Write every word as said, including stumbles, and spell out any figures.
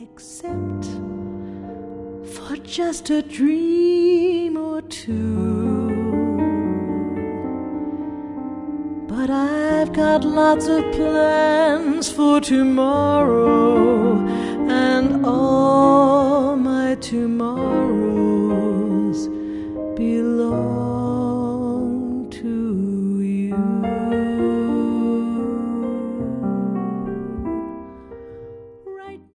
except for just a dream or two. But I've got lots of plans for tomorrow,